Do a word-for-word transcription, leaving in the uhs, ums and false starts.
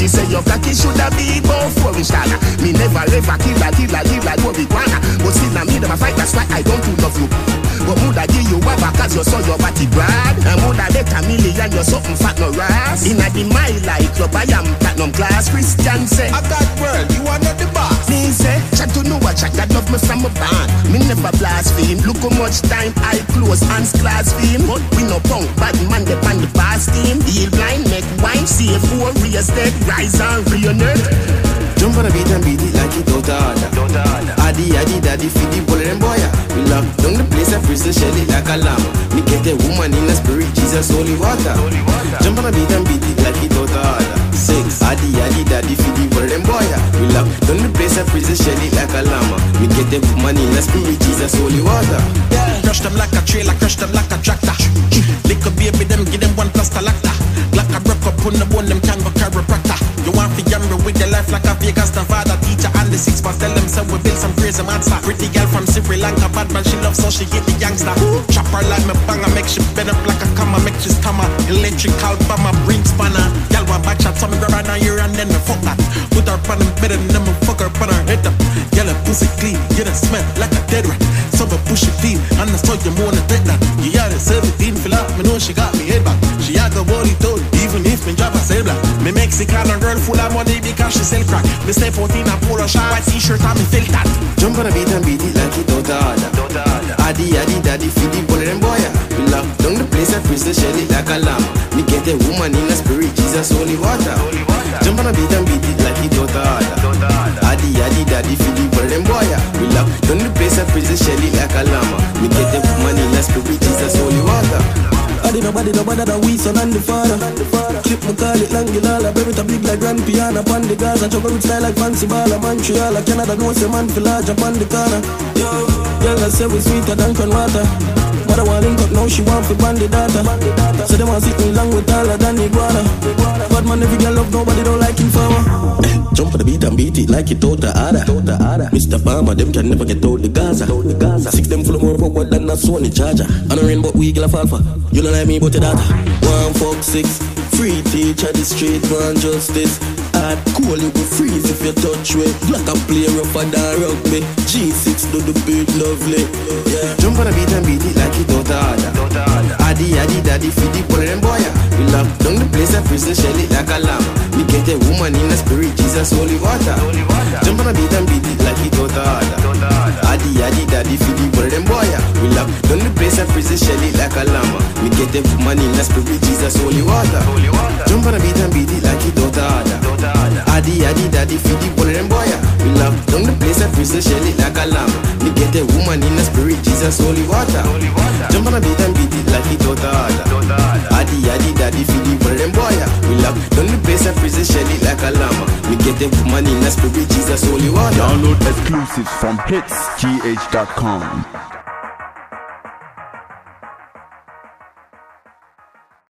She say your cocky shoulda be before we start. Me never ever kill a kill a kill a go be guana. But still I me them a fight, that's why I don't do love you. But woulda give you over cause you saw your body brad. And woulda let a million you something fat no ras. Inna the my life club I am platinum class. Christian say I got world, you are not the boss. Me say, chat to know what chat that love me from a band. Me never blaspheme. Look how much time I close hands class fame. But we no punk, bad man depend the past team. Heal blind, make wine, see a four, raise dead, rise and reunite. Jump on a beat and beat it like it don't order. Addy, addy, daddy, feed the bullet and boya. We lock down the place and freeze the shell it like a lamb. Me get a woman in the spirit, Jesus, holy water. Jump on a beat and beat it like it don't order. Six, addy, addy, daddy, feed the bullet and boya. We lock down the place and freeze the shell it like a lamb. Me get a woman in the spirit, Jesus, holy water. Yeah, crush them like a trailer, crush them like a tractor. Lick a baby, them give them one plus the lacta. Like a broke up on the bone, them can go chiropractor. You want to younger with your life like a Vegas Nevada teacher and the six past. Tell them so we build some crazy monster. Pretty girl from Sri Lanka, bad man she loves so she get the youngster. Chop her like me banger, make she bend up like a comma, make she stammer. Electrical bomber, bring spanner. Y'all want back shot, so me grab her now here and then me fuck that. Put her on the bed and then me fuck her on her head up. Yellow pussy clean, get a smell like a dead rat. So me push it clean, and I saw you more than that now. You had a seventeen, fill up, me know she got me head back. She had the body told, even if me drop a cell black. Me Mexican girl full of money because she sell crack. Me step out in a polo shirt, white t-shirt and me felt that. Jump on a beat and beat it like it don't order. Addy, addy, daddy, feed the bullet and boya. We lock down the place and freeze the shell it like a lamb. Me get a woman in the spirit, Jesus, holy water. Jump on a beat and beat it like it don't order. Addy, addy, daddy, feed the bullet and boya. We lock down the place and freeze the shell it like a lamb. Me get a woman in the spirit, Jesus, holy water. Body nobody nobody that we son and the father. Clip me call it Langilala, bury it a big like grand piano. Upon the Gaza, chugga root style like fancy baller. Montreal, Canada knows the man for large upon the corner. Yo, girl I say we sweeter than crown water. But I want link up now, she want for bandy data. So they want sit me long with taller than iguana. But man every girl love nobody don't like him for jump on the beat and beat it like it out the ada. Mister Farmer, them can never get out the Gaza. Six them full of more power than a Sony charger. And a rainbow wiggle of alpha. You don't like me but the data. One fuck six. Free teacher, the street man justice. Hard cool, you go freeze if you touch with. Black a play rougher than rugby. G six do the beat lovely. Yeah. Jump on the beat and beat it like it out the order. Addy, addy, daddy, feed the bullet and boya. We lock down the place and freeze the shell it like a lamb. Me get a woman in the spirit, Jesus, holy water. Jump on the beat and beat it like it out the order. Addy, addy, daddy, feed the bullet and boya. We lock down the place and freeze the shell it like a lamb. Me get a woman in the spirit, Jesus, holy water. Jump on the beat and beat it like it out the order. Addy, addy, daddy, feed the bullet and boya. We lock down the place and freeze the shell it like a lamb. Me get a woman in the spirit, Jesus, holy water. Jump on the beat and beat it like it out the order. Addy, addy, daddy, feed the bullet and boya. We lock down the place and freeze the shell it like a lamb. Me get a woman in the spirit, Jesus, holy water. Download exclusives from hits g h dot com.